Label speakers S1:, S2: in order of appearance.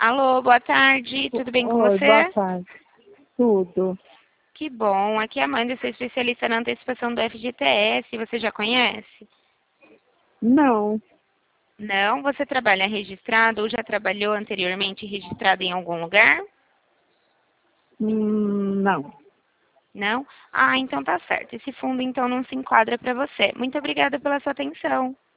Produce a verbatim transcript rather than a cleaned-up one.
S1: Alô, boa tarde, tudo bem com
S2: Oi, boa
S1: você?
S2: tarde. Tudo.
S1: Que bom, aqui é a Amanda, eu sou especialista na antecipação do F G T S, você já conhece?
S2: Não,
S1: Não? Você trabalha registrado ou já trabalhou anteriormente registrado em algum lugar?
S2: hum, não.
S1: Não? Ah, então tá certo, esse fundo então não se enquadra para você. Muito obrigada pela sua atenção.